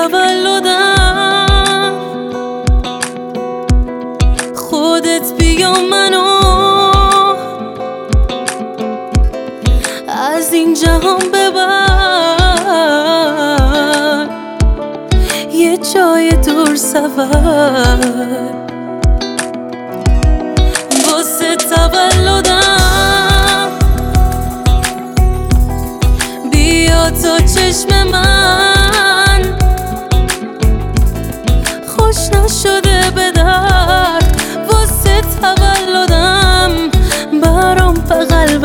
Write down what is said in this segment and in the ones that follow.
تولدم خودت بیا منو از این جهان ببر یه جای دور سفر واسه تولدم بیا تا چشم من خوش نشده به درد واسه تولدم برام بغل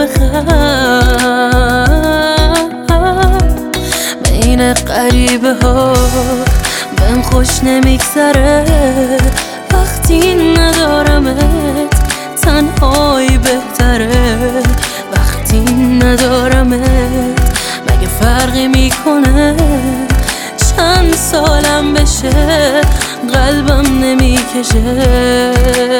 بخر بین غریبه ها بهم خوش نمیگذره وقتی ندارمت تنهایی بهتره وقتی ندارمت مگه فرقی میکنه چند سالم بشه قلبم نمیکشه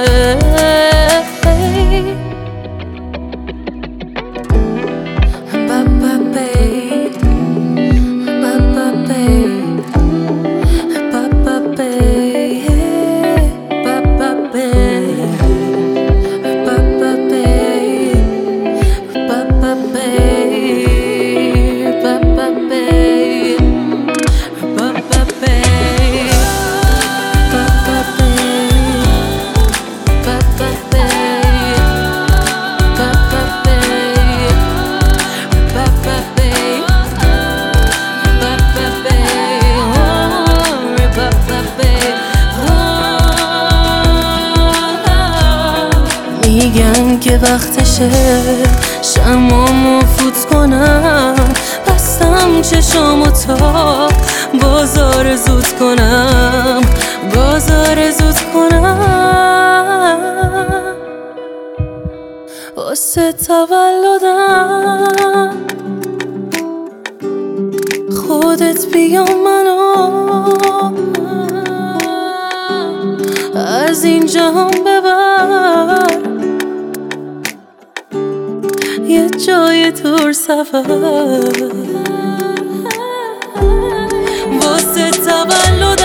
میگن که وقتشه شمامو فوت کنم بستم چشامو تا بازار زود کنم واسه تولدم خودت بیا منو از این جهان ببر یه جای دور سفر واسه تولدم